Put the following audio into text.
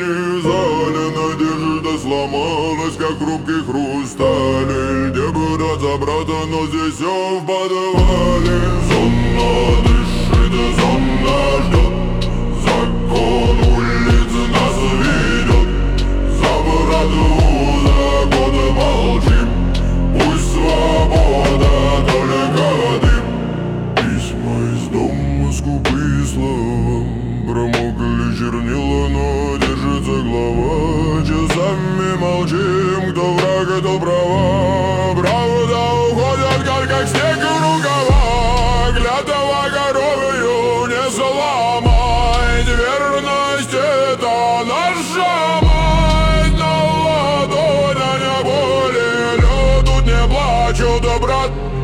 зале надежда сломалась, как хрупкий хрусталь. Где бы разобраться, но здесь все в подвале. Зона дышит, зона ждет, закон улиц нас ведет. За брату законы молчим, пусть свобода только дым. Письма из дома скупые слова, промокли чернила, но держится глава. Часами молчим, кто враг, кто права. Правда уходит, как снег в рукава. Клятва коровью не сломать. Верность — это наша мать. На ладони не болели, тут не плачут, брат.